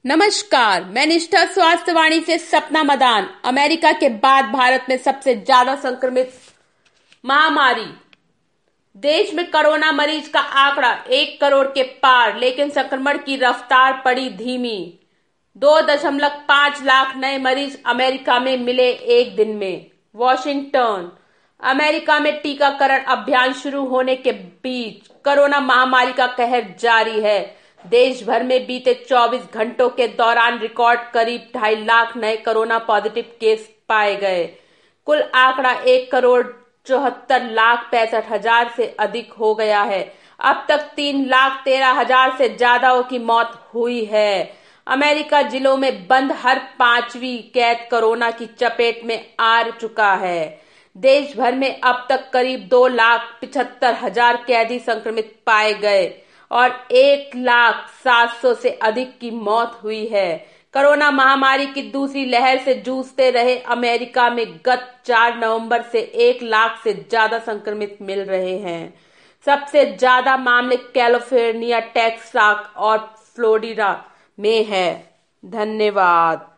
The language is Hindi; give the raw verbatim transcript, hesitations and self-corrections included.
नमस्कार, मैं निष्ठा स्वास्थ्य वाणी से सपना मदान। अमेरिका के बाद भारत में सबसे ज्यादा संक्रमित महामारी। देश में कोरोना मरीज का आंकड़ा एक करोड़ के पार, लेकिन संक्रमण की रफ्तार पड़ी धीमी। दो दशमलव पांच लाख नए मरीज अमेरिका में मिले एक दिन में। वॉशिंगटन। अमेरिका में टीकाकरण अभियान शुरू होने के बीच कोरोना महामारी का कहर जारी है। देश भर में बीते चौबीस घंटों के दौरान रिकॉर्ड करीब ढाई लाख नए कोरोना पॉजिटिव केस पाए गए। कुल आंकड़ा एक करोड़ चौहत्तर लाख पैंसठ हजार से अधिक हो गया है। अब तक तीन लाख तेरह हजार से ज्यादा की मौत हुई है। अमेरिका जिलों में बंद हर पांचवी कैद कोरोना की चपेट में आ चुका है। देश भर में अब तक करीब दो लाख पिछहत्तर हजार कैदी संक्रमित पाए गए और एक लाख सात सौ से अधिक की मौत हुई है। कोरोना महामारी की दूसरी लहर से जूझते रहे अमेरिका में गत चार नवंबर से एक लाख से ज्यादा संक्रमित मिल रहे हैं। सबसे ज्यादा मामले कैलिफोर्निया, टेक्सास और फ्लोरिडा में है। धन्यवाद।